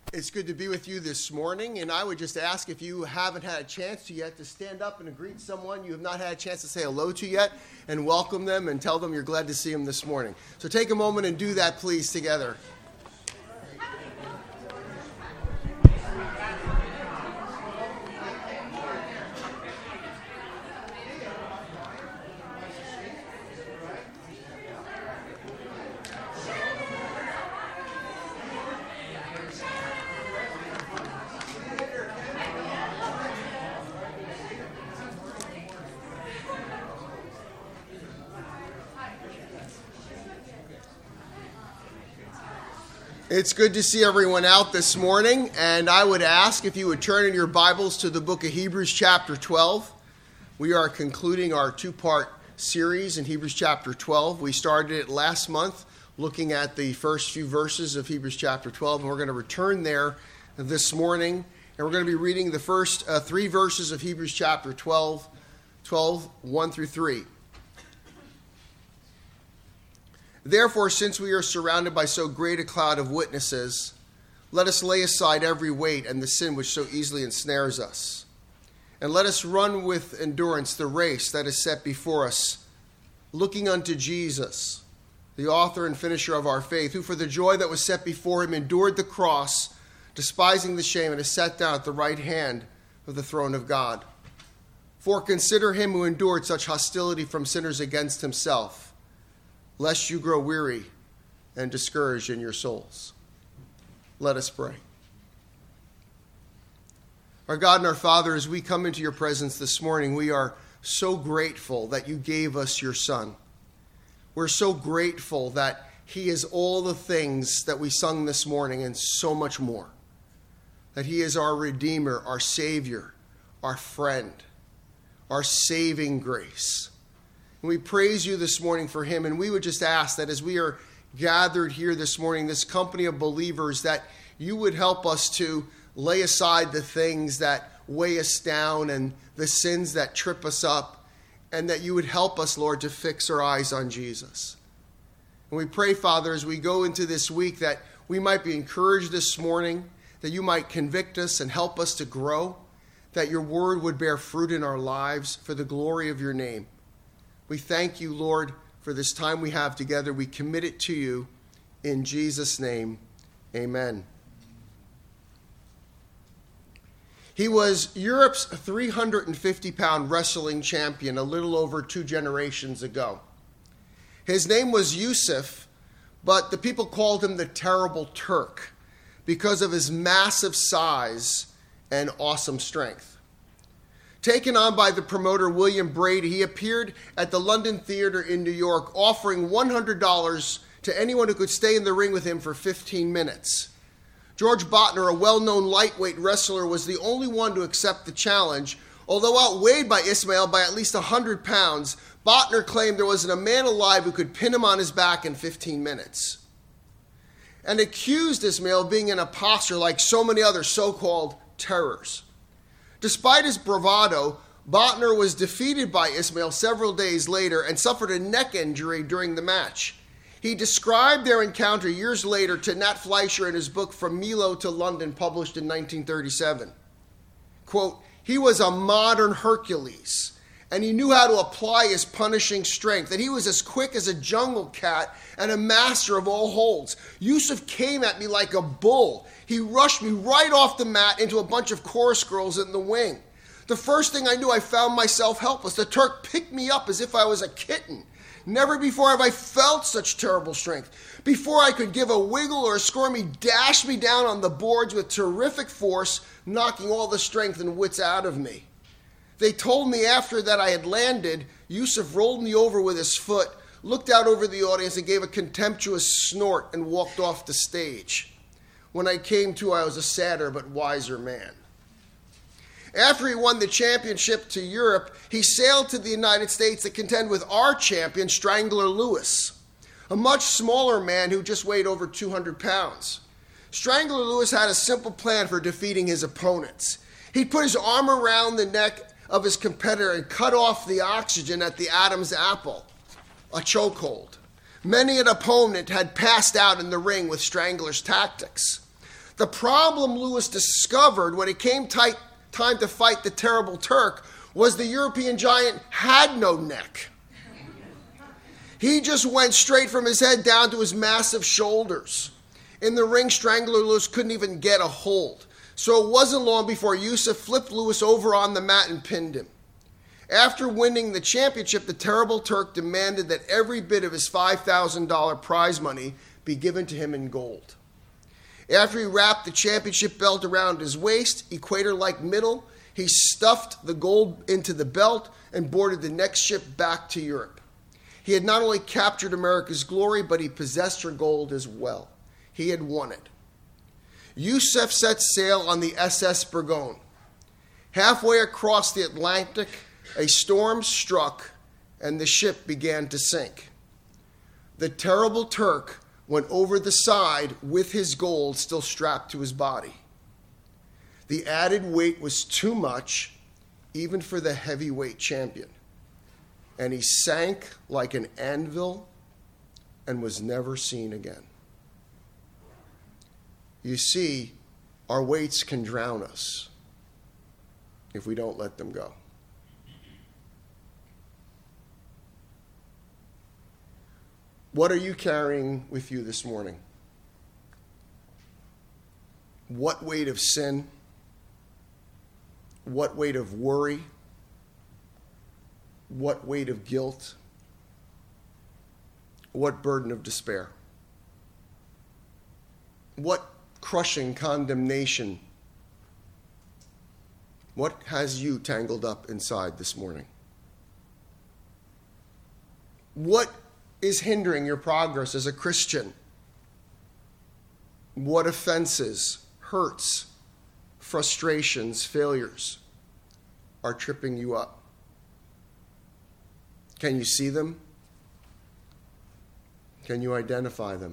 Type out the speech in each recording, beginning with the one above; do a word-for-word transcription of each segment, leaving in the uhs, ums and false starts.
It's good to be with you this morning, and I would just ask, if you haven't had a chance to yet, to stand up and greet someone you have not had a chance to say hello to yet, and welcome them and tell them you're glad to see them this morning. So take a moment and do that, please, together. It's good to see everyone out this morning, and I would ask if you would turn in your Bibles to the book of Hebrews chapter twelve. We are concluding our two-part series in Hebrews chapter twelve. We started it last month looking at the first few verses of Hebrews chapter twelve, and we're going to return there this morning, and we're going to be reading the first uh, three verses of Hebrews chapter twelve, twelve, one through three. Therefore, since we are surrounded by so great a cloud of witnesses, let us lay aside every weight and the sin which so easily ensnares us. And let us run with endurance the race that is set before us, looking unto Jesus, the author and finisher of our faith, who for the joy that was set before him endured the cross, despising the shame, and is set down at the right hand of the throne of God. For consider him who endured such hostility from sinners against himself, lest you grow weary and discouraged in your souls. Let us pray. Our God and our Father, as we come into your presence this morning, we are so grateful that you gave us your Son. We're so grateful that he is all the things that we sung this morning and so much more. That he is our Redeemer, our Savior, our friend, our saving grace. And we praise you this morning for him, and we would just ask that as we are gathered here this morning, this company of believers, that you would help us to lay aside the things that weigh us down and the sins that trip us up, and that you would help us, Lord, to fix our eyes on Jesus. And we pray, Father, as we go into this week, that we might be encouraged this morning, that you might convict us and help us to grow, that your word would bear fruit in our lives for the glory of your name. We thank you, Lord, for this time we have together. We commit it to you in Jesus' name. Amen. He was Europe's three hundred fifty pound wrestling champion a little over two generations ago. His name was Yusuf, but the people called him the Terrible Turk because of his massive size and awesome strength. Taken on by the promoter William Brady, he appeared at the London Theater in New York, offering one hundred dollars to anyone who could stay in the ring with him for fifteen minutes. George Botner, a well-known lightweight wrestler, was the only one to accept the challenge. Although outweighed by Ismail by at least one hundred pounds, Botner claimed there wasn't a man alive who could pin him on his back in fifteen minutes. And accused Ismail of being an imposter like so many other so-called terrors. Despite his bravado, Botner was defeated by Ismail several days later and suffered a neck injury during the match. He described their encounter years later to Nat Fleischer in his book From Milo to London, published in nineteen thirty-seven. Quote, he was a modern Hercules, and he knew how to apply his punishing strength, and he was as quick as a jungle cat and a master of all holds. Yusuf came at me like a bull. He rushed me right off the mat into a bunch of chorus girls in the wing. The first thing I knew, I found myself helpless. The Turk picked me up as if I was a kitten. Never before have I felt such terrible strength. Before I could give a wiggle or a squirm, he dashed me down on the boards with terrific force, knocking all the strength and wits out of me. They told me after that I had landed, Yusuf rolled me over with his foot, looked out over the audience and gave a contemptuous snort and walked off the stage. When I came to, I was a sadder but wiser man. After he won the championship to Europe, he sailed to the United States to contend with our champion, Strangler Lewis, a much smaller man who just weighed over two hundred pounds. Strangler Lewis had a simple plan for defeating his opponents. He'd put his arm around the neck of his competitor and cut off the oxygen at the Adam's apple, a chokehold. Many an opponent had passed out in the ring with Strangler's tactics. The problem Lewis discovered when it came tight, time to fight the terrible Turk was the European giant had no neck. He just went straight from his head down to his massive shoulders. In the ring, Strangler Lewis couldn't even get a hold. So it wasn't long before Yusuf flipped Lewis over on the mat and pinned him. After winning the championship, the terrible Turk demanded that every bit of his five thousand dollars prize money be given to him in gold. After he wrapped the championship belt around his waist, equator-like middle, he stuffed the gold into the belt and boarded the next ship back to Europe. He had not only captured America's glory, but he possessed her gold as well. He had won it. Yusuf set sail on the S S Burgoyne. Halfway across the Atlantic, a storm struck and the ship began to sink. The terrible Turk went over the side with his gold still strapped to his body. The added weight was too much, even for the heavyweight champion. And he sank like an anvil and was never seen again. You see, our weights can drown us if we don't let them go. What are you carrying with you this morning? What weight of sin? What weight of worry? What weight of guilt? What burden of despair? What crushing condemnation? What has you tangled up inside this morning? What is hindering your progress as a Christian? What offenses, hurts, frustrations, failures are tripping you up? Can you see them? Can you identify them?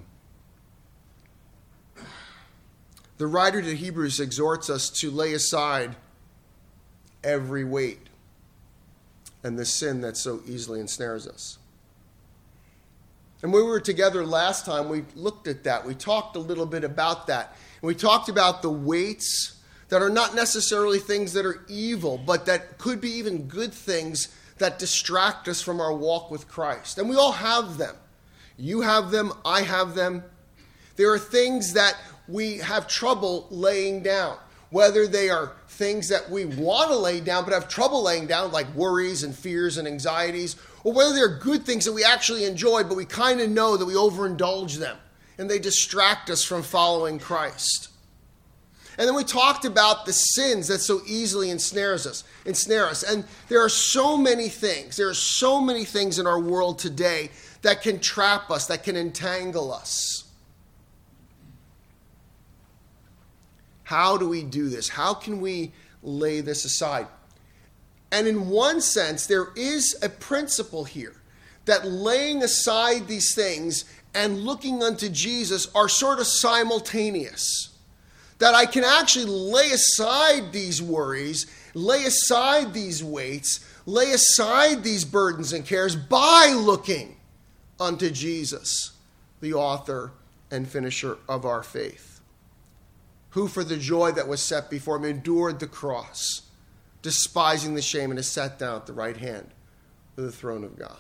The writer to Hebrews exhorts us to lay aside every weight and the sin that so easily ensnares us. And when we were together last time, we looked at that. We talked a little bit about that. And we talked about the weights that are not necessarily things that are evil, but that could be even good things that distract us from our walk with Christ. And we all have them. You have them. I have them. There are things that we have trouble laying down, whether they are things that we want to lay down but have trouble laying down, like worries and fears and anxieties, or whether they're good things that we actually enjoy, but we kind of know that we overindulge them and they distract us from following Christ. And then we talked about the sins that so easily ensnares us, ensnare us. And there are so many things, there are so many things in our world today that can trap us, that can entangle us. How do we do this? How can we lay this aside? And in one sense, there is a principle here that laying aside these things and looking unto Jesus are sort of simultaneous. That I can actually lay aside these worries, lay aside these weights, lay aside these burdens and cares by looking unto Jesus, the author and finisher of our faith, who for the joy that was set before him endured the cross, despising the shame, and is sat down at the right hand of the throne of God.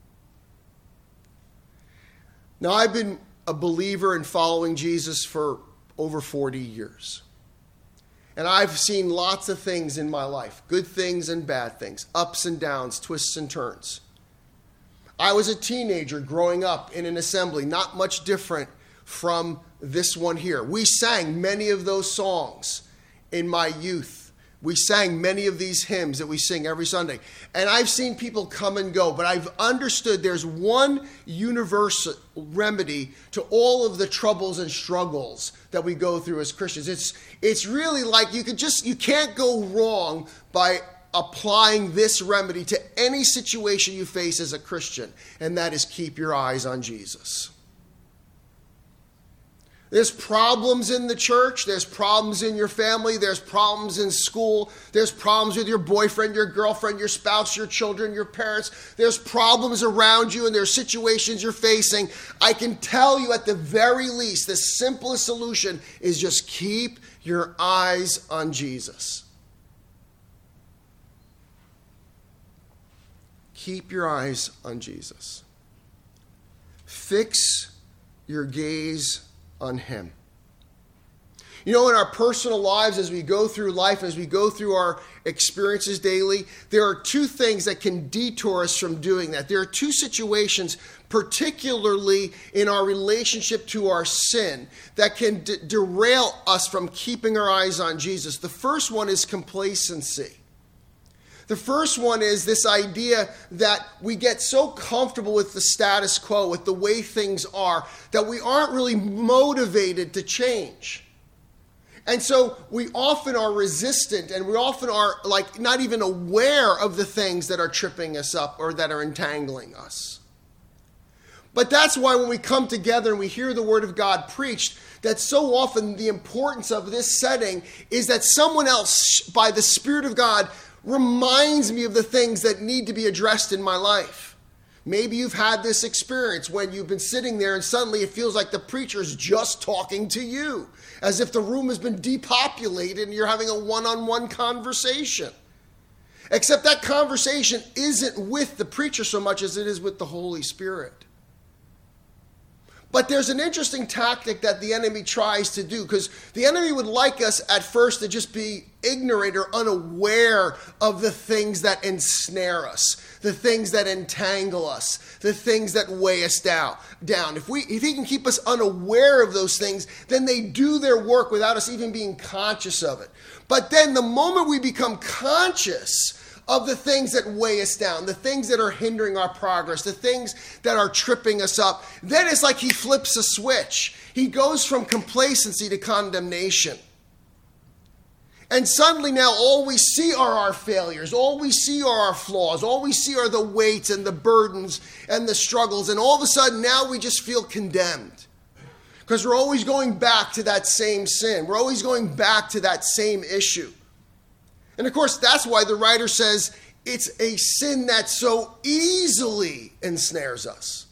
Now, I've been a believer in following Jesus for over forty years. And I've seen lots of things in my life, good things and bad things, ups and downs, twists and turns. I was a teenager growing up in an assembly, not much different from this one here. We sang many of those songs in my youth. We sang many of these hymns that we sing every Sunday. And I've seen people come and go, but I've understood there's one universal remedy to all of the troubles and struggles that we go through as Christians. It's it's really like you could just you can't go wrong by applying this remedy to any situation you face as a Christian, and that is keep your eyes on Jesus. There's problems in the church. There's problems in your family. There's problems in school. There's problems with your boyfriend, your girlfriend, your spouse, your children, your parents. There's problems around you and there's situations you're facing. I can tell you at the very least, the simplest solution is just keep your eyes on Jesus. Keep your eyes on Jesus. Fix your gaze on him. You know, in our personal lives, as we go through life, as we go through our experiences daily, there are two things that can detour us from doing that. There are two situations, particularly in our relationship to our sin, that can d- derail us from keeping our eyes on Jesus. The first one is complacency. The first one is this idea that we get so comfortable with the status quo, with the way things are, that we aren't really motivated to change. And so we often are resistant and we often are like not even aware of the things that are tripping us up or that are entangling us. But that's why when we come together and we hear the word of God preached, that so often the importance of this setting is that someone else, by the Spirit of God, reminds me of the things that need to be addressed in my life. Maybe you've had this experience when you've been sitting there and suddenly it feels like the preacher's just talking to you, as if the room has been depopulated and you're having a one-on-one conversation. Except that conversation isn't with the preacher so much as it is with the Holy Spirit. But there's an interesting tactic that the enemy tries to do, because the enemy would like us at first to just be ignorant or unaware of the things that ensnare us, the things that entangle us, the things that weigh us down. down. If we, if he can keep us unaware of those things, then they do their work without us even being conscious of it. But then the moment we become conscious of the things that weigh us down, the things that are hindering our progress, the things that are tripping us up, then it's like he flips a switch. He goes from complacency to condemnation. And suddenly now all we see are our failures, all we see are our flaws, all we see are the weights and the burdens and the struggles, and all of a sudden now we just feel condemned. Because we're always going back to that same sin. We're always going back to that same issue. And of course, that's why the writer says it's a sin that so easily ensnares us.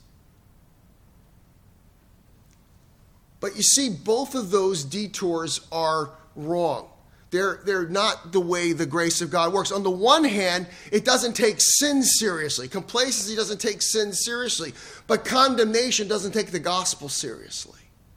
But you see, both of those detours are wrong. They're, they're not the way the grace of God works. On the one hand, it doesn't take sin seriously. Complacency doesn't take sin seriously. But condemnation doesn't take the gospel seriously.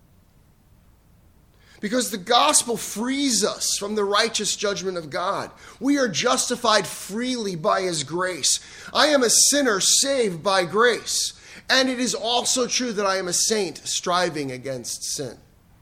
Because the gospel frees us from the righteous judgment of God. We are justified freely by his grace. I am a sinner saved by grace. And it is also true that I am a saint striving against sin.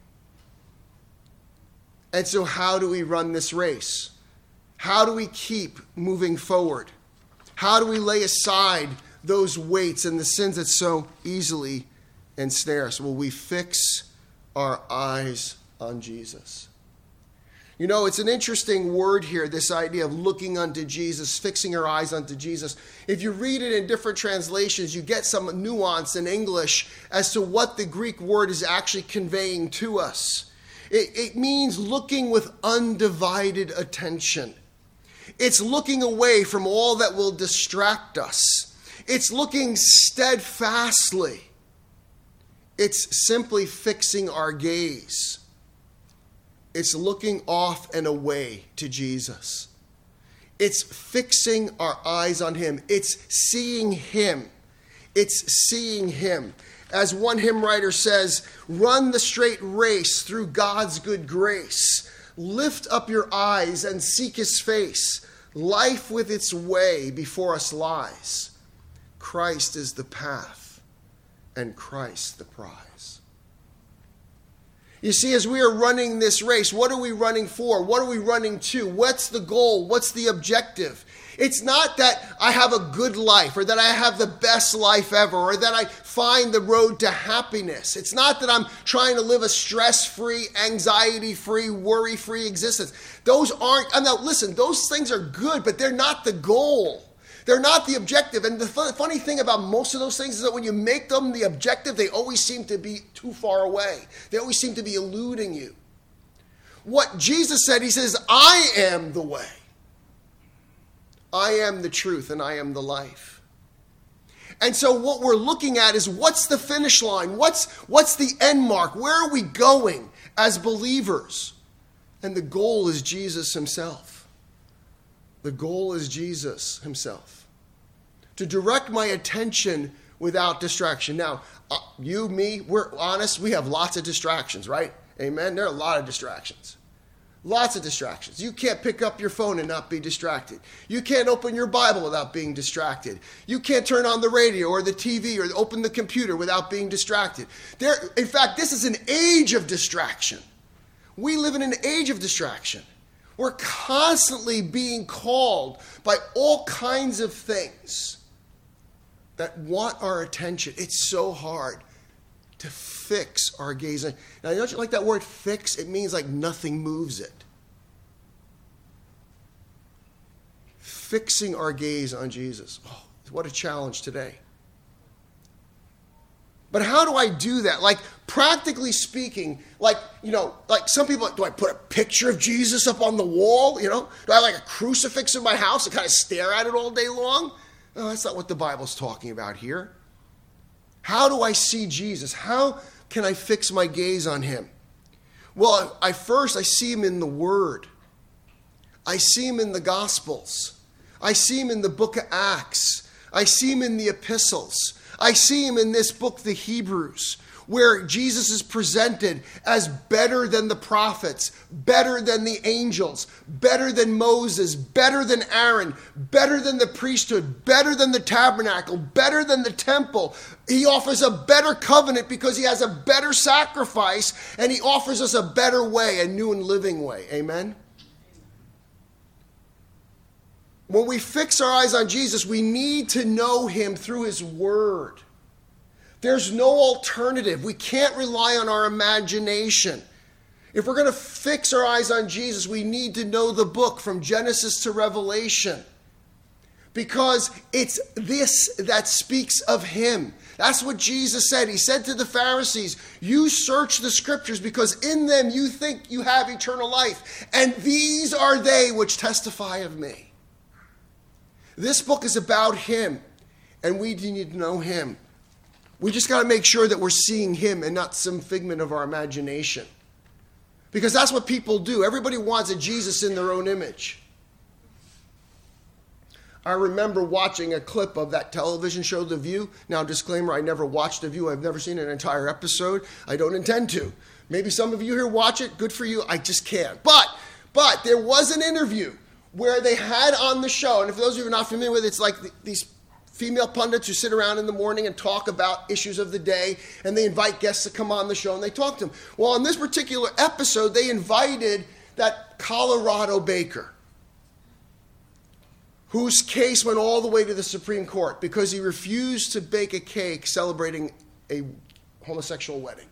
And so how do we run this race? How do we keep moving forward? How do we lay aside those weights and the sins that so easily ensnare us? Will we fix our eyes on Jesus? You know, it's an interesting word here, this idea of looking unto Jesus, fixing our eyes unto Jesus. If you read it in different translations, you get some nuance in English as to what the Greek word is actually conveying to us. It, it means looking with undivided attention. It's looking away from all that will distract us. It's looking steadfastly. It's simply fixing our gaze. It's looking off and away to Jesus. It's fixing our eyes on him. It's seeing him. It's seeing him. As one hymn writer says, run the straight race through God's good grace. Lift up your eyes and seek his face. Life with its way before us lies. Christ is the path and Christ the prize. You see, as we are running this race, what are we running for? What are we running to? What's the goal? What's the objective? It's not that I have a good life or that I have the best life ever or that I find the road to happiness. It's not that I'm trying to live a stress-free, anxiety-free, worry-free existence. Those aren't, now listen, those things are good, but they're not the goal. They're not the objective. And the fu- funny thing about most of those things is that when you make them the objective, they always seem to be too far away. They always seem to be eluding you. What Jesus said, he says, I am the way. I am the truth and I am the life. And so what we're looking at is what's the finish line? What's, what's the end mark? Where are we going as believers? And the goal is Jesus himself. The goal is Jesus himself. To direct my attention without distraction. Now, uh, you, me, we're honest, we have lots of distractions, right? Amen? There are a lot of distractions. Lots of distractions. You can't pick up your phone and not be distracted. You can't open your Bible without being distracted. You can't turn on the radio or the T V or open the computer without being distracted. There, in fact, this is an age of distraction. We live in an age of distraction. We're constantly being called by all kinds of things that want our attention. It's so hard to fix our gaze. Now, don't you like that word fix? It means like nothing moves it. Fixing our gaze on Jesus. Oh, what a challenge today. But how do I do that? Like, practically speaking, like, you know, like some people, do I put a picture of Jesus up on the wall? You know, do I have like a crucifix in my house and kind of stare at it all day long? No, that's not what the Bible's talking about here. How do I see Jesus? How can I fix my gaze on him? Well, I first, I see him in the Word. I see him in the Gospels. I see him in the book of Acts. I see him in the epistles. I see him in this book, the Hebrews, where Jesus is presented as better than the prophets, better than the angels, better than Moses, better than Aaron, better than the priesthood, better than the tabernacle, better than the temple. He offers a better covenant because he has a better sacrifice, and he offers us a better way, a new and living way. Amen? When we fix our eyes on Jesus, we need to know him through his word. There's no alternative. We can't rely on our imagination. If we're going to fix our eyes on Jesus, we need to know the book from Genesis to Revelation. Because it's this that speaks of him. That's what Jesus said. He said to the Pharisees, you search the scriptures because in them you think you have eternal life. And these are they which testify of me. This book is about him, and we need to know him. We just got to make sure that we're seeing him and not some figment of our imagination. Because that's what people do. Everybody wants a Jesus in their own image. I remember watching a clip of that television show, The View. Now, disclaimer, I never watched The View. I've never seen an entire episode. I don't intend to. Maybe some of you here watch it. Good for you. I just can't. But, but there was an interview where they had on the show, and for those of you who are not familiar with it, it's like the, these female pundits who sit around in the morning and talk about issues of the day, and they invite guests to come on the show, and they talk to them. Well, on this particular episode, they invited that Colorado baker, whose case went all the way to the Supreme Court because he refused to bake a cake celebrating a homosexual wedding.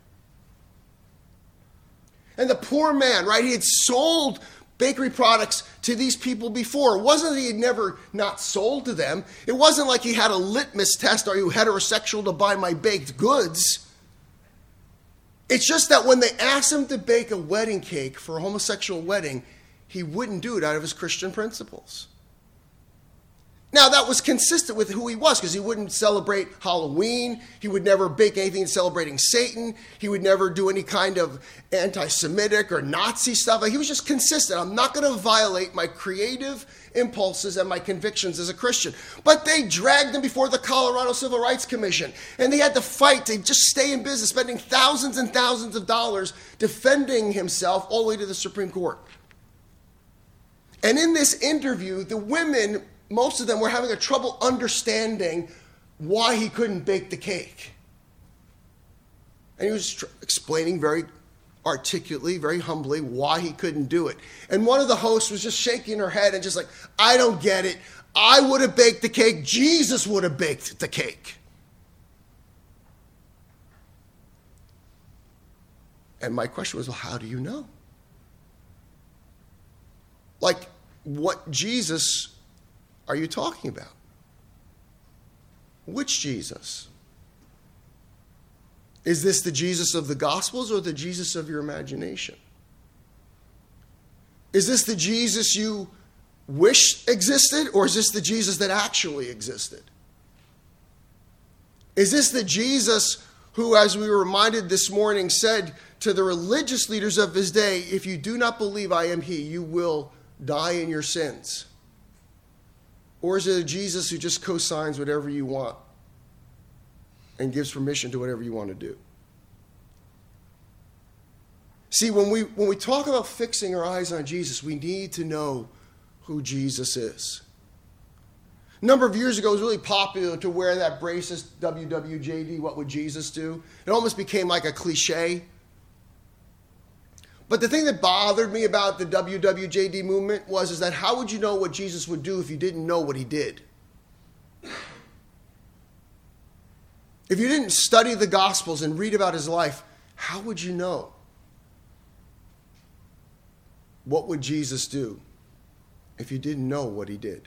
And the poor man, right, he had sold bakery products to these people before. It wasn't that he had never not sold to them. It wasn't like he had a litmus test, are you heterosexual to buy my baked goods? It's just that when they asked him to bake a wedding cake for a homosexual wedding, he wouldn't do it out of his Christian principles. Now, that was consistent with who he was, because he wouldn't celebrate Halloween. He would never bake anything celebrating Satan. He would never do any kind of anti-Semitic or Nazi stuff. He was just consistent. I'm not going to violate my creative impulses and my convictions as a Christian. But they dragged him before the Colorado Civil Rights Commission, and they had to fight to just stay in business, spending thousands and thousands of dollars defending himself all the way to the Supreme Court. And in this interview, the women, most of them were having a trouble understanding why he couldn't bake the cake. And he was tr- explaining very articulately, very humbly, why he couldn't do it. And one of the hosts was just shaking her head and just like, I don't get it. I would have baked the cake. Jesus would have baked the cake. And my question was, well, how do you know? Like, what Jesus are you talking about? Which Jesus? Is this the Jesus of the Gospels or the Jesus of your imagination? Is this the Jesus you wish existed, or is this the Jesus that actually existed? Is this the Jesus who, as we were reminded this morning, said to the religious leaders of his day, if you do not believe I am he, you will die in your sins? Or is it a Jesus who just co-signs whatever you want and gives permission to whatever you want to do? See, when we when we talk about fixing our eyes on Jesus, we need to know who Jesus is. A number of years ago, it was really popular to wear that bracelet, W W J D, what would Jesus do? It almost became like a cliche. But the thing that bothered me about the W W J D movement was is that how would you know what Jesus would do if you didn't know what he did? If you didn't study the Gospels and read about his life, how would you know? What would Jesus do if you didn't know what he did?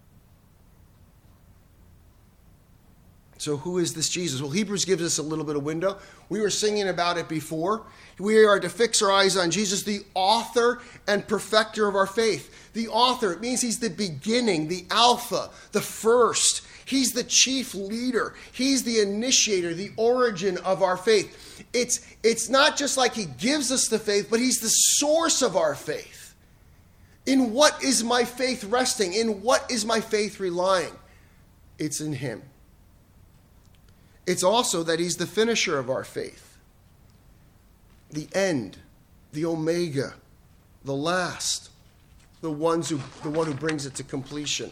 So who is this Jesus? Well, Hebrews gives us a little bit of window. We were singing about it before. We are to fix our eyes on Jesus, the author and perfecter of our faith. The author, it means he's the beginning, the alpha, the first. He's the chief leader. He's the initiator, the origin of our faith. It's, it's not just like he gives us the faith, but he's the source of our faith. In what is my faith resting? In what is my faith relying? It's in him. It's also that he's the finisher of our faith. The end, the omega, the last, the ones who, the one who brings it to completion.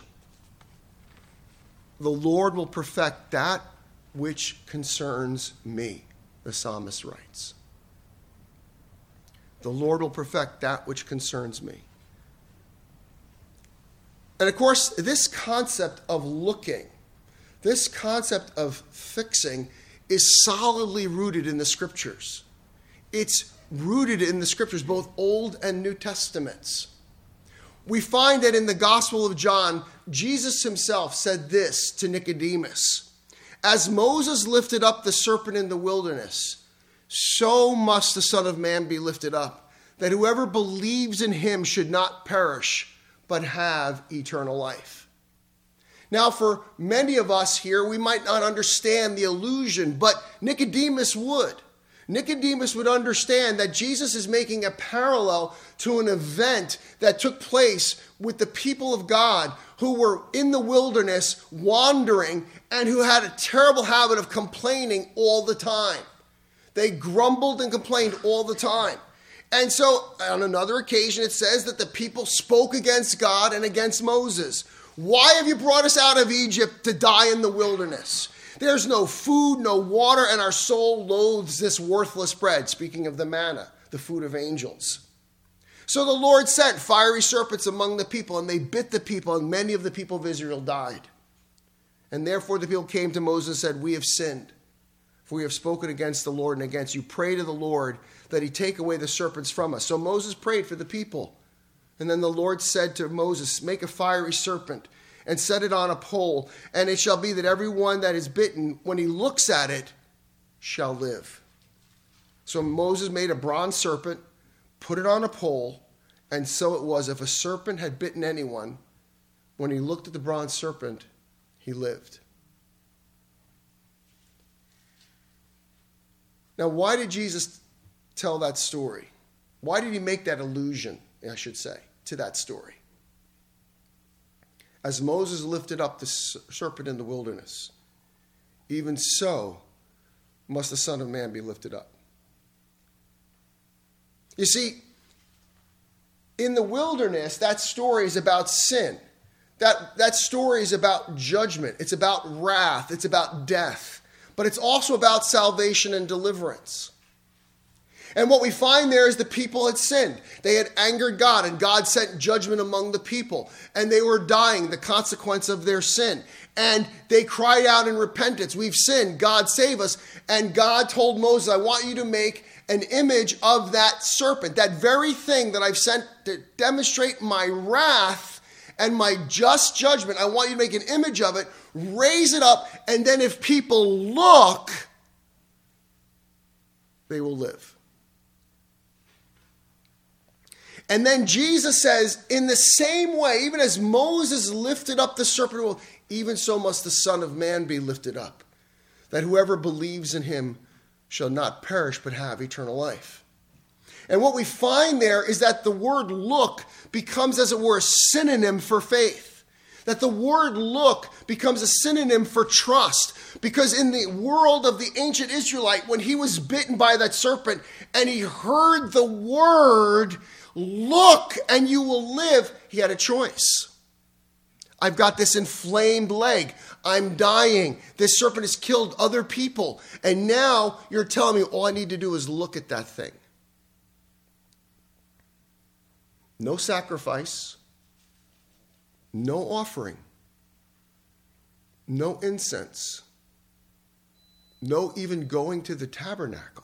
The Lord will perfect that which concerns me, the psalmist writes. The Lord will perfect that which concerns me. And of course, this concept of looking, this concept of fixing is solidly rooted in the Scriptures. It's rooted in the Scriptures, both Old and New Testaments. We find that in the Gospel of John, Jesus himself said this to Nicodemus: as Moses lifted up the serpent in the wilderness, so must the Son of Man be lifted up, that whoever believes in him should not perish, but have eternal life. Now, for many of us here, we might not understand the allusion, but Nicodemus would. Nicodemus would understand that Jesus is making a parallel to an event that took place with the people of God who were in the wilderness wandering and who had a terrible habit of complaining all the time. They grumbled and complained all the time. And so on another occasion, it says that the people spoke against God and against Moses. Why have you brought us out of Egypt to die in the wilderness? There's no food, no water, and our soul loathes this worthless bread. Speaking of the manna, the food of angels. So the Lord sent fiery serpents among the people, and they bit the people, and many of the people of Israel died. And therefore the people came to Moses and said, we have sinned, for we have spoken against the Lord and against you. Pray to the Lord that he take away the serpents from us. So Moses prayed for the people. And then the Lord said to Moses, make a fiery serpent and set it on a pole, and it shall be that everyone that is bitten, when he looks at it, shall live. So Moses made a bronze serpent, put it on a pole, and so it was. If a serpent had bitten anyone, when he looked at the bronze serpent, he lived. Now, why did Jesus tell that story? Why did he make that allusion, I should say, to that story? As Moses lifted up the serpent in the wilderness, even so must the Son of Man be lifted up. You see, in the wilderness, that story is about sin. That, that story is about judgment. It's about wrath. It's about death. But it's also about salvation and deliverance. And what we find there is the people had sinned. They had angered God, and God sent judgment among the people. And they were dying, the consequence of their sin. And they cried out in repentance, we've sinned, God save us. And God told Moses, I want you to make an image of that serpent, that very thing that I've sent to demonstrate my wrath and my just judgment. I want you to make an image of it, raise it up, and then if people look, they will live. And then Jesus says, in the same way, even as Moses lifted up the serpent, even so must the Son of Man be lifted up, that whoever believes in him shall not perish but have eternal life. And what we find there is that the word look becomes, as it were, a synonym for faith. That the word look becomes a synonym for trust. Because in the world of the ancient Israelite, when he was bitten by that serpent and he heard the word, look and you will live, he had a choice. I've got this inflamed leg. I'm dying. This serpent has killed other people. And now you're telling me all I need to do is look at that thing. No sacrifice. No offering. No incense. No even going to the tabernacle.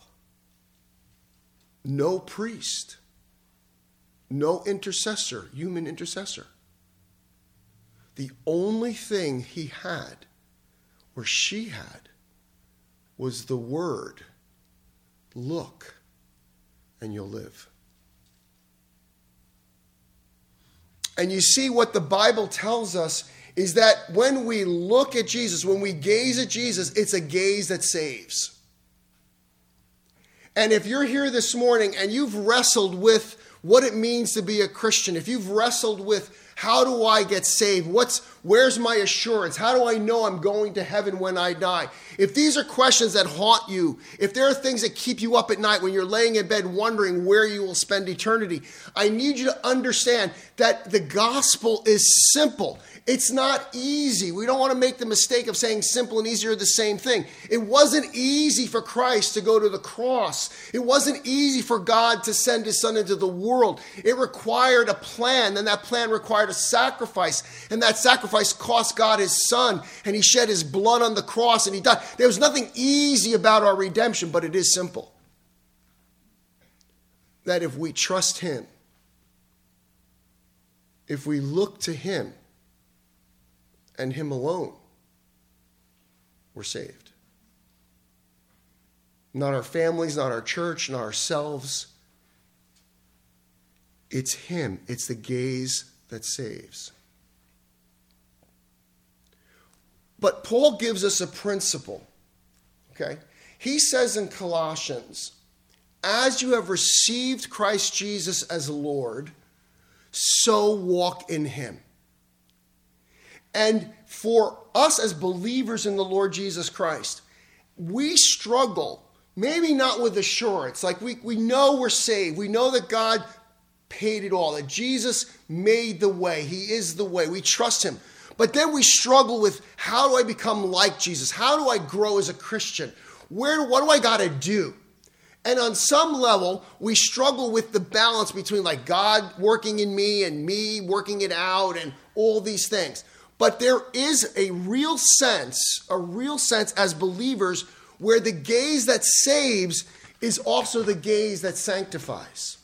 No priest. No intercessor, human intercessor. The only thing he had, or she had, was the word, look, and you'll live. And you see what the Bible tells us is that when we look at Jesus, when we gaze at Jesus, it's a gaze that saves. And if you're here this morning and you've wrestled with what it means to be a Christian, if you've wrestled with how do I get saved? What's, where's my assurance? How do I know I'm going to heaven when I die? If these are questions that haunt you, if there are things that keep you up at night when you're laying in bed wondering where you will spend eternity, I need you to understand that the gospel is simple. It's not easy. We don't want to make the mistake of saying simple and easy are the same thing. It wasn't easy for Christ to go to the cross. It wasn't easy for God to send his son into the world. It required a plan, and that plan required a sacrifice, and that sacrifice cost God his son, and he shed his blood on the cross, and he died. There was nothing easy about our redemption, but it is simple. That if we trust him, if we look to him, and him alone, we're saved. Not our families, not our church, not ourselves. It's him. It's the gaze that saves. But Paul gives us a principle. Okay? He says in Colossians, as you have received Christ Jesus as Lord, so walk in him. And for us as believers in the Lord Jesus Christ, we struggle, maybe not with assurance. Like we, we know we're saved. We know that God paid it all, that Jesus made the way. He is the way. We trust him. But then we struggle with, how do I become like Jesus? How do I grow as a Christian? Where, what do I got to do? And on some level, we struggle with the balance between like God working in me and me working it out and all these things. But there is a real sense, a real sense as believers where the gaze that saves is also the gaze that sanctifies.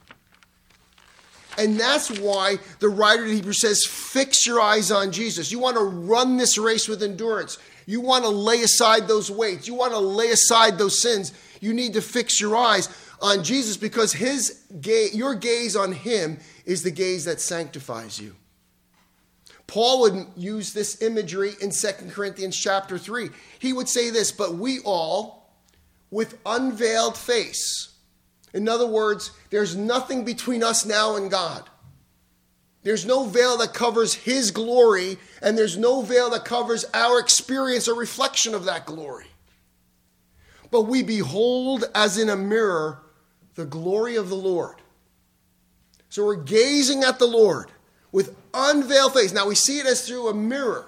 And that's why the writer of Hebrews says, fix your eyes on Jesus. You want to run this race with endurance. You want to lay aside those weights. You want to lay aside those sins. You need to fix your eyes on Jesus because his gaze, your gaze on him is the gaze that sanctifies you. Paul would use this imagery in Second Corinthians chapter three. He would say this, but we all, with unveiled face. In other words, there's nothing between us now and God. There's no veil that covers his glory, and there's no veil that covers our experience or reflection of that glory. But we behold as in a mirror the glory of the Lord. So we're gazing at the Lord with unveiled face. Now we see it as through a mirror.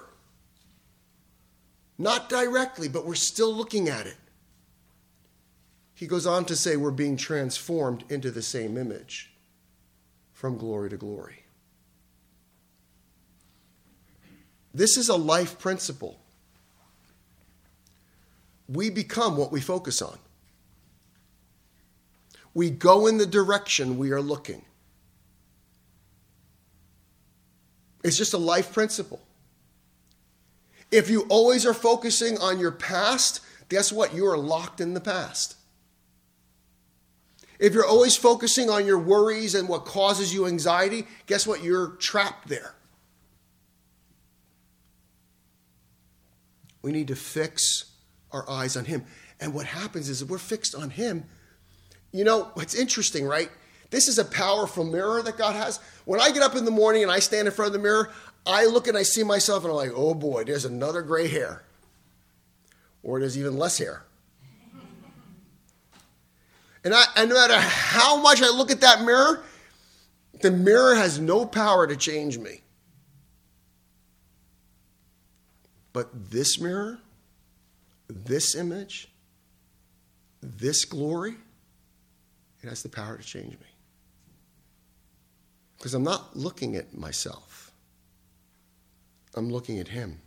Not directly, but we're still looking at it. He goes on to say we're being transformed into the same image from glory to glory. This is a life principle. We become what we focus on. We go in the direction we are looking. It's just a life principle. If you always are focusing on your past, guess what? You are locked in the past. If you're always focusing on your worries and what causes you anxiety, guess what? You're trapped there. We need to fix our eyes on him. And what happens is if we're fixed on him, you know, it's interesting, right? This is a powerful mirror that God has. When I get up in the morning and I stand in front of the mirror, I look and I see myself and I'm like, oh boy, there's another gray hair. Or there's even less hair. And, I, and no matter how much I look at that mirror, the mirror has no power to change me. But this mirror, this image, this glory, it has the power to change me. Because I'm not looking at myself. I'm looking at him.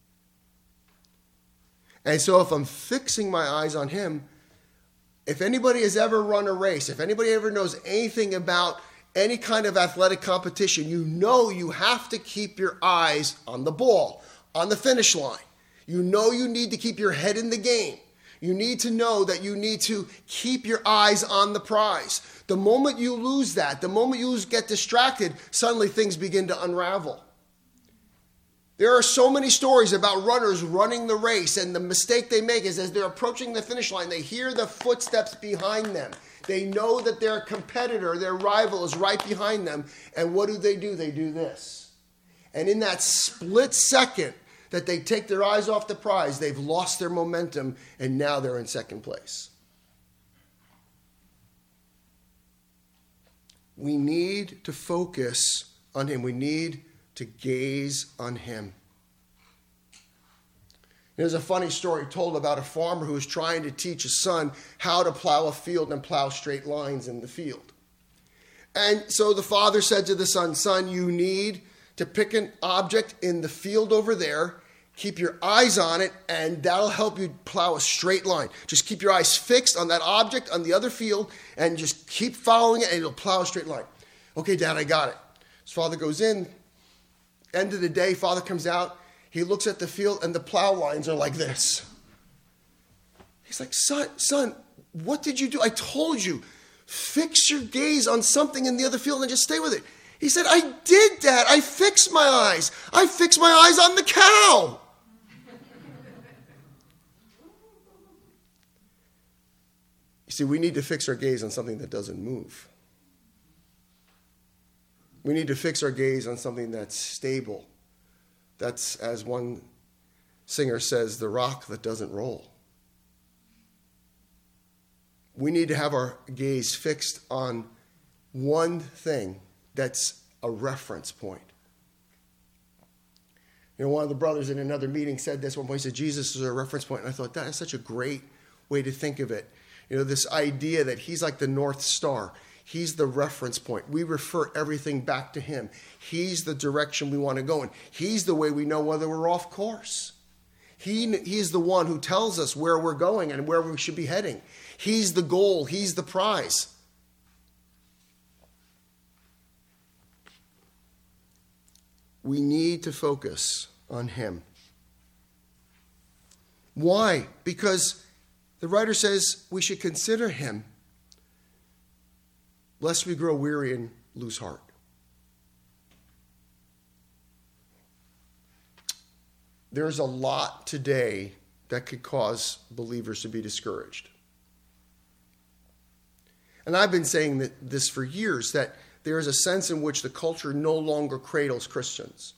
And so if I'm fixing my eyes on him, if anybody has ever run a race, if anybody ever knows anything about any kind of athletic competition, you know you have to keep your eyes on the ball, on the finish line. You know you need to keep your head in the game. You need to know that you need to keep your eyes on the prize. The moment you lose that, the moment you get distracted, suddenly things begin to unravel. There are so many stories about runners running the race, and the mistake they make is as they're approaching the finish line, they hear the footsteps behind them. They know that their competitor, their rival, is right behind them, and what do they do? They do this. And in that split second that they take their eyes off the prize, they've lost their momentum, and now they're in second place. We need to focus on him. We need to gaze on him. There's a funny story told about a farmer who was trying to teach his son how to plow a field and plow straight lines in the field. And so the father said to the son, son, you need to pick an object in the field over there, keep your eyes on it, and that'll help you plow a straight line. Just keep your eyes fixed on that object on the other field and just keep following it and it'll plow a straight line. Okay, Dad, I got it. His father goes in. End of the day, father comes out. He looks at the field and the plow lines are like this. He's like, son, son, what did you do? I told you, fix your gaze on something in the other field and just stay with it. He said, I did that. I fixed my eyes. I fixed my eyes on the cow. You see, we need to fix our gaze on something that doesn't move. We need to fix our gaze on something that's stable. That's, as one singer says, the rock that doesn't roll. We need to have our gaze fixed on one thing that's a reference point. You know, one of the brothers in another meeting said this one point. He said, Jesus is a reference point. And I thought, that is such a great way to think of it. You know, this idea that he's like the North Star. He's the reference point. We refer everything back to him. He's the direction we want to go in. He's the way we know whether we're off course. He, he is the one who tells us where we're going and where we should be heading. He's the goal. He's the prize. We need to focus on him. Why? Because the writer says we should consider him lest we grow weary and lose heart. There's a lot today that could cause believers to be discouraged. And I've been saying that this for years, that there is a sense in which the culture no longer cradles Christians.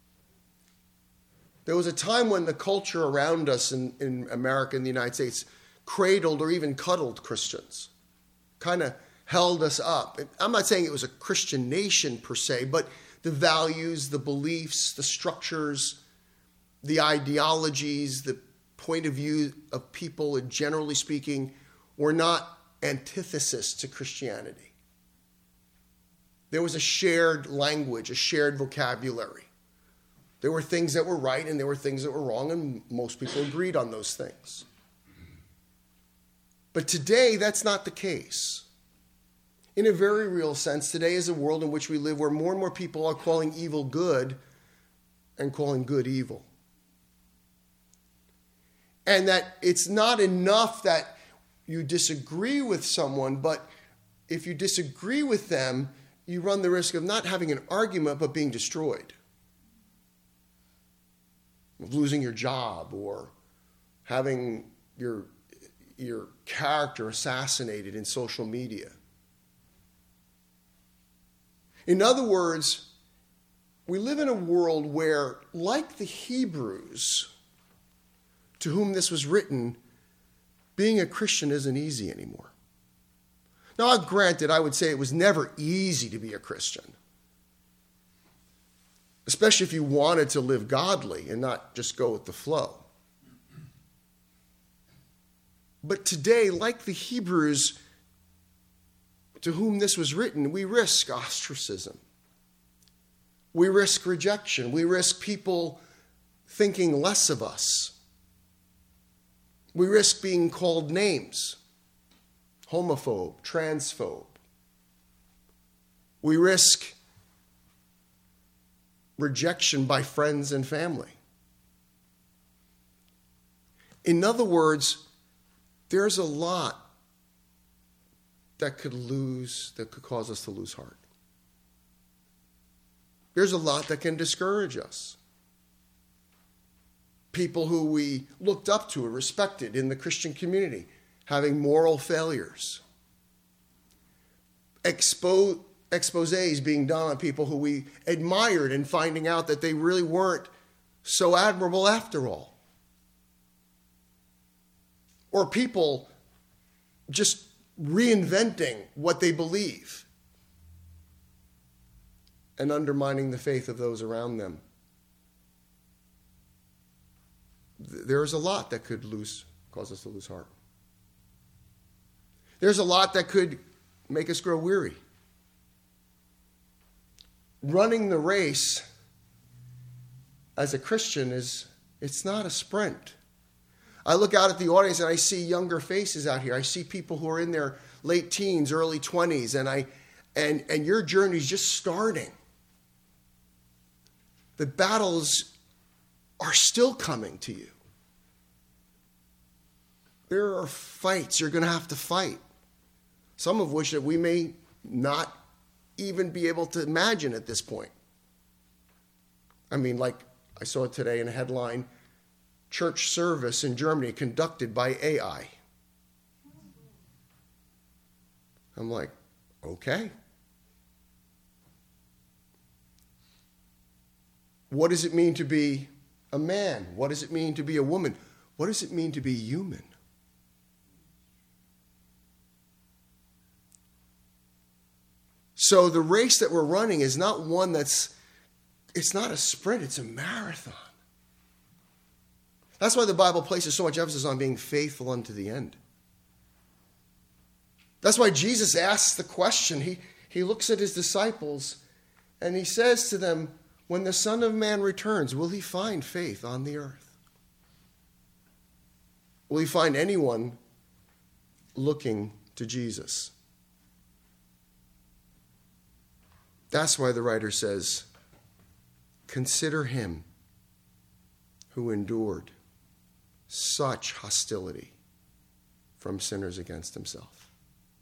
There was a time when the culture around us in, in America and the United States cradled or even cuddled Christians, kind of held us up. I'm not saying it was a Christian nation per se, but the values, the beliefs, the structures, the ideologies, the point of view of people, and generally speaking, were not antithesis to Christianity. There was a shared language, a shared vocabulary. There were things that were right and there were things that were wrong, and most people agreed on those things. But today, that's not the case. In a very real sense, today is a world in which we live where more and more people are calling evil good and calling good evil. And that it's not enough that you disagree with someone, but if you disagree with them, you run the risk of not having an argument, but being destroyed. Of losing your job or having your, your character assassinated in social media. In other words, we live in a world where, like the Hebrews, to whom this was written, being a Christian isn't easy anymore. Now, granted, I would say it was never easy to be a Christian, especially if you wanted to live godly and not just go with the flow. But today, like the Hebrews to whom this was written, we risk ostracism. We risk rejection. We risk people thinking less of us. We risk being called names, homophobe, transphobe. We risk rejection by friends and family. In other words, there's a lot that could lose, that could cause us to lose heart. There's a lot that can discourage us. People who we looked up to and respected in the Christian community having moral failures. Expo- exposés being done on people who we admired and finding out that they really weren't so admirable after all. Or people just reinventing what they believe and undermining the faith of those around them. There's a lot that could lose, cause us to lose heart. There's a lot that could make us grow weary. Running the race as a Christian is, it's not a sprint. I look out at the audience and I see younger faces out here. I see people who are in their late teens, early twenties, and I and and your journey's just starting. The battles are still coming to you. There are fights you're going to have to fight, some of which that we may not even be able to imagine at this point. I mean, like I saw today in a headline, church service in Germany conducted by A I. I'm like, okay. What does it mean to be a man? What does it mean to be a woman? What does it mean to be human? So the race that we're running is not one that's, it's not a sprint, it's a marathon. That's why the Bible places so much emphasis on being faithful unto the end. That's why Jesus asks the question. He, he looks at his disciples and he says to them, when the Son of Man returns, will he find faith on the earth? Will he find anyone looking to Jesus? That's why the writer says, consider him who endured such hostility from sinners against himself.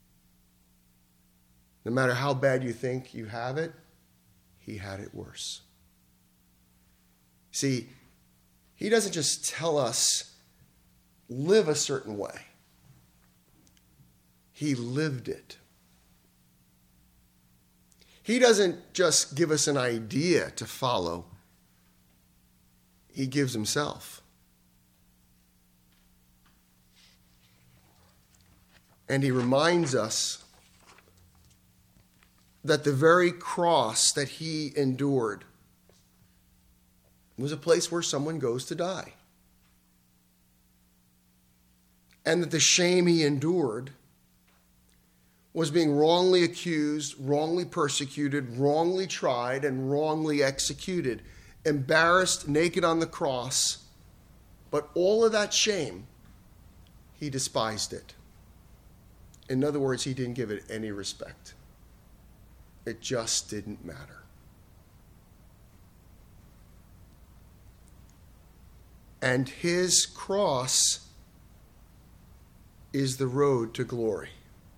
No matter how bad you think you have it, he had it worse. See, he doesn't just tell us live a certain way. He lived it. He doesn't just give us an idea to follow. He gives himself. And he reminds us that the very cross that he endured was a place where someone goes to die. And that the shame he endured was being wrongly accused, wrongly persecuted, wrongly tried, and wrongly executed, embarrassed, naked on the cross. But all of that shame, he despised it. In other words, he didn't give it any respect. It just didn't matter. And his cross is the road to glory.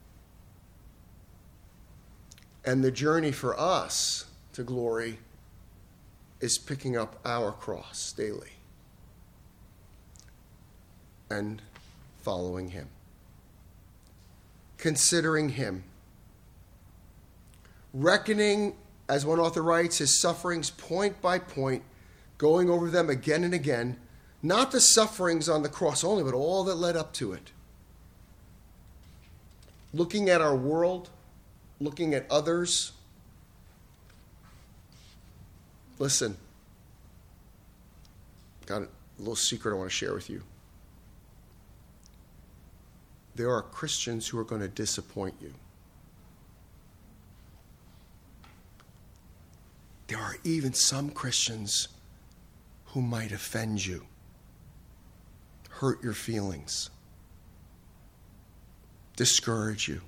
And the journey for us to glory is picking up our cross daily and following him, considering him, reckoning, as one author writes, his sufferings point by point, going over them again and again, not the sufferings on the cross only, but all that led up to it. Looking at our world, looking at others. Listen, got a little secret I want to share with you. There are Christians who are going to disappoint you. There are even some Christians who might offend you, hurt your feelings, discourage you.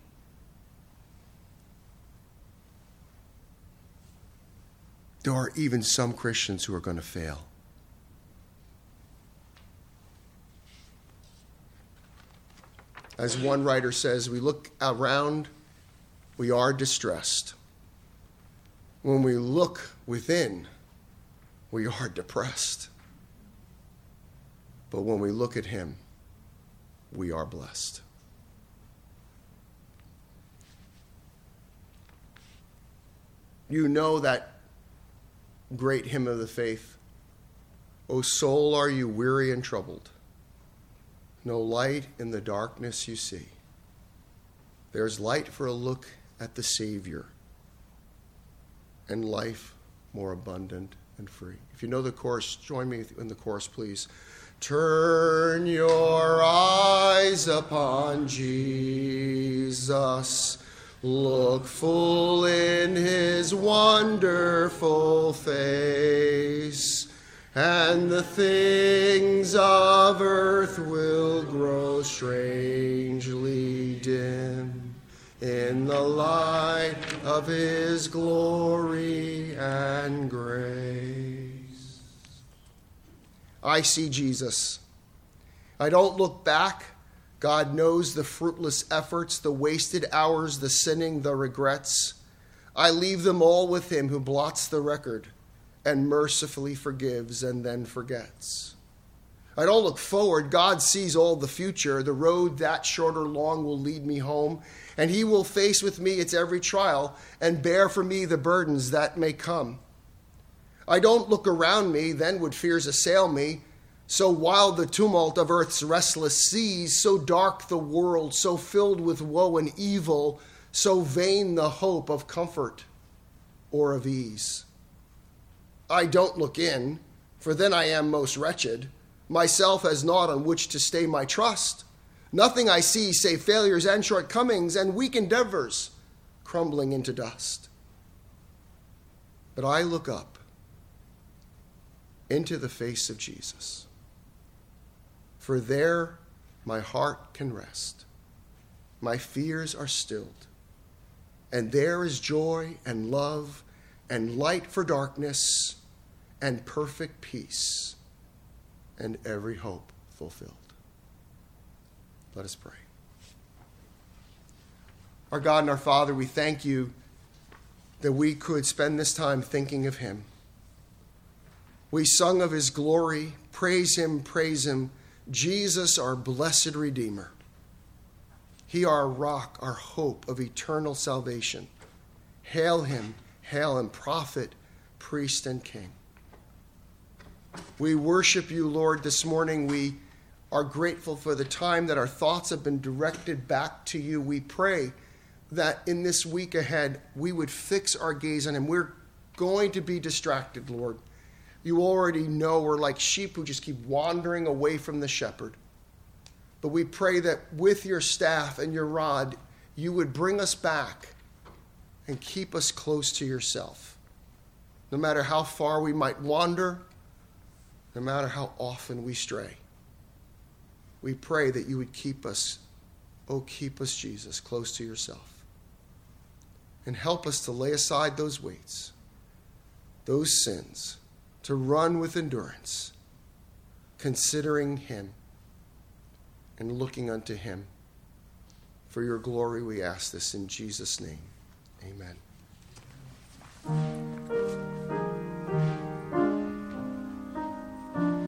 There are even some Christians who are going to fail. As one writer says, we look around, we are distressed. When we look within, we are depressed. But when we look at him, we are blessed. You know that great hymn of the faith, O soul, are you weary and troubled? No light in the darkness you see. There's light for a look at the Savior, and life more abundant and free. If you know the chorus, join me in the chorus, please. Turn your eyes upon Jesus. Look full in his wonderful face, and the things of earth will grow strangely dim in the light of his glory and grace. I see Jesus. I don't look back. God knows the fruitless efforts, the wasted hours, the sinning, the regrets. I leave them all with him who blots the record and mercifully forgives and then forgets. I don't look forward. God sees all the future. The road that short or long will lead me home, and he will face with me its every trial and bear for me the burdens that may come. I don't look around me, then would fears assail me. So wild the tumult of earth's restless seas, so dark the world, so filled with woe and evil, so vain the hope of comfort or of ease. I don't look in, for then I am most wretched. Myself has naught on which to stay my trust. Nothing I see save failures and shortcomings and weak endeavors crumbling into dust. But I look up into the face of Jesus, for there my heart can rest. My fears are stilled, and there is joy and love and light for darkness and perfect peace and every hope fulfilled. Let us pray. Our God and our Father, we thank you that we could spend this time thinking of him. We sung of his glory. Praise him, praise him. Jesus, our blessed Redeemer. He, our rock, our hope of eternal salvation. Hail him, hail him, prophet, priest, and king. We worship you, Lord, this morning. We are grateful for the time that our thoughts have been directed back to you. We pray that in this week ahead, we would fix our gaze on him. We're going to be distracted, Lord. You already know we're like sheep who just keep wandering away from the shepherd. But we pray that with your staff and your rod, you would bring us back and keep us close to yourself. No matter how far we might wander, no matter how often we stray, we pray that you would keep us, oh, keep us, Jesus, close to yourself. And help us to lay aside those weights, those sins, to run with endurance, considering him and looking unto him. For your glory we ask this in Jesus' name. Amen.